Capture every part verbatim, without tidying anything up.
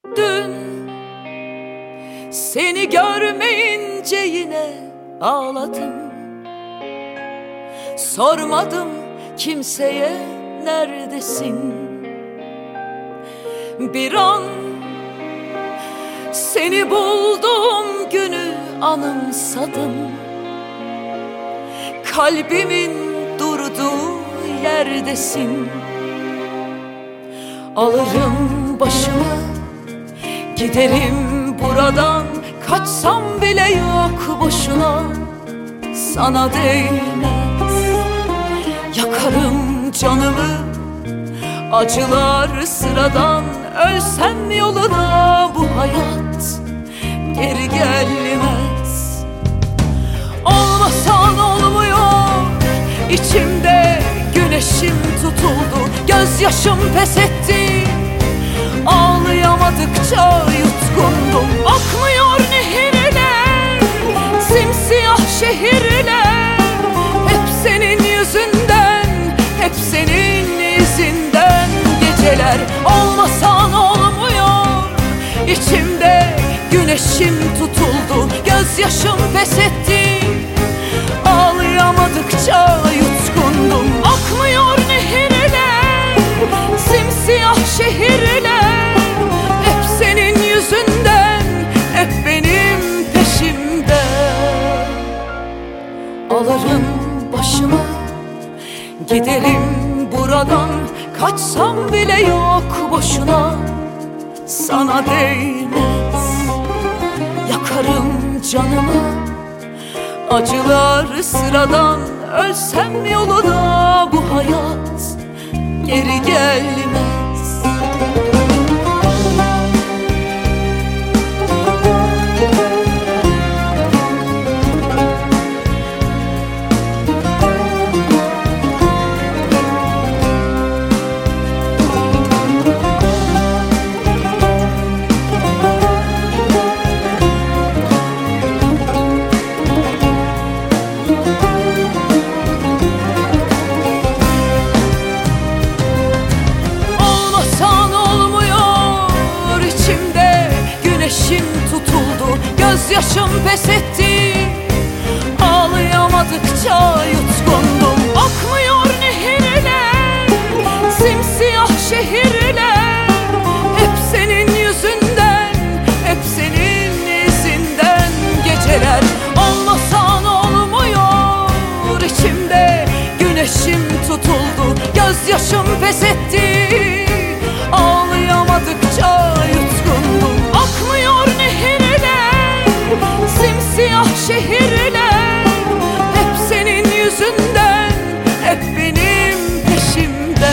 Dün seni görmeyince yine ağladım. Sormadım kimseye neredesin. Bir an seni bulduğum günü anımsadım. Kalbimin durduğu yerdesin. Alırım başımı, giderim buradan. Kaçsam bile yok boşuna, sana değmez. Yakarım canımı, acılar sıradan. Ölsem yoluna bu hayat geri gelmez. Olmasan olmuyor, içimde güneşim tutuldu. Gözyaşım pes etti, ağlayamadıkça yutkundum. Akmıyor nehirler, simsiyah şehirler. Hep senin yüzünden, hep senin izinden. Geceler olmasan olmuyor, içimde güneşim tutuldu. Gözyaşım pes etti, ağlayamadıkça yutkundum. Akmıyor nehirler, simsiyah şehirler. Hep senin yüzünden, hep benim peşimde. Alırım başımı, giderim buradan. Kaçsam bile yok boşuna, sana değmez. Yakarım canımı, acılar sıradan. Ölsem yoluna bu hayat geri gelmez. Güneşim tutuldu, gözyaşım pes etti, ağlayamadıkça yutkundum. Akmıyor nehirler, simsiyah şehirler. Hep senin yüzünden, hep senin izinden. Geceler olmasan olmuyor, içimde güneşim tutuldu. Gözyaşım pes etti, ağlayamadıkça yutkundum. Akmıyor nehirler, simsiyah şehirler. Hep senin yüzünden, hep benim peşimde.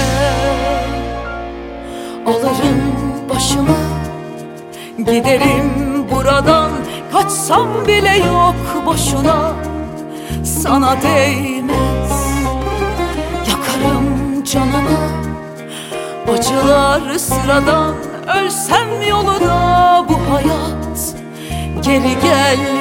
Alırım başımı, giderim buradan. Kaçsam bile yok boşuna, sana değmez. Yakarım canımı, acılar sıradan. Ölsem yoluna bu hayat geri gel.